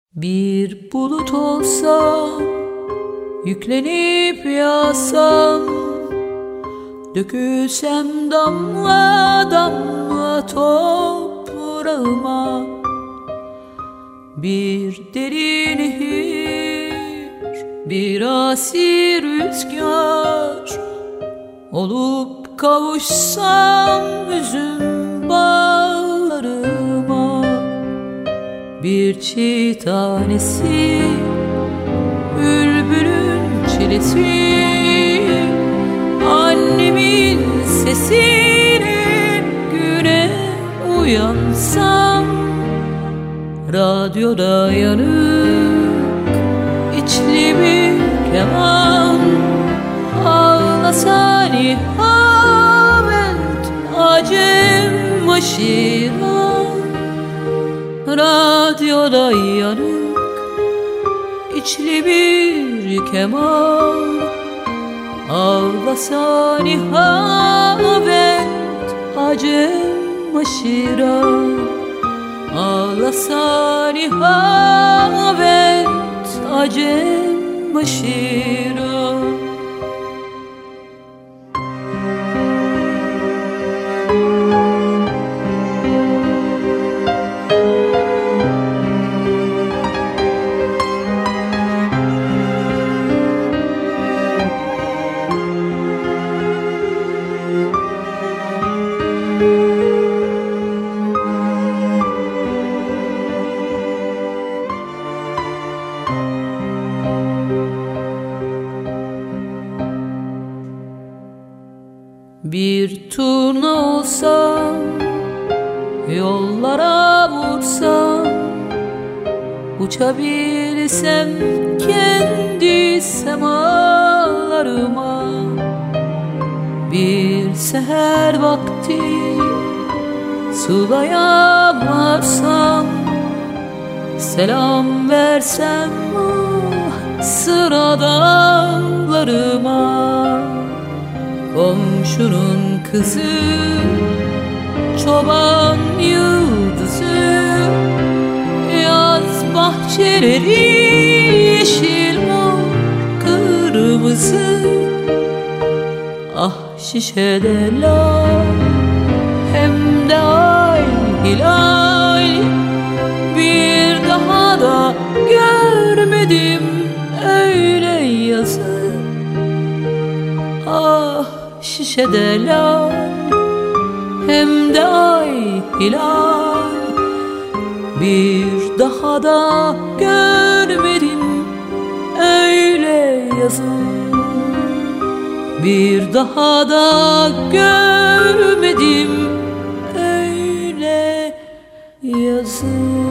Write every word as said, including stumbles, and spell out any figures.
Bir bulut olsam, yüklenip yağsam, dökülsem damla damla toprağıma. Bir derin nehir, bir asi rüzgar olup kavuşsam üzüm bağlarıma. Bir çiğ tanesi, bülbülün çilesi, annemin sesine güne uyansam. Radyoda yanık içli bir keman ağlasa nihavent acem aşiran. Radyoda yanık içli bir keman ağlasa nihavent acem aşiran. Ağlasa nihavent acem aşiran. Bir turna olsam, yollara vursam, uçabilsem kendi semalarıma. Bir seher vakti sulaya varsam, selam versem ah sıradanlarıma. Komşunun kızı, çoban yıldızı, yaz bahçeleri yeşil mor kırmızı. Ah şişede lal hem de ay hilal, bir daha da görmedim öyle yazı. Ah şişede lal hem de ay hilal, bir daha da görmedim öyle yazın. Bir daha da görmedim öyle yazın.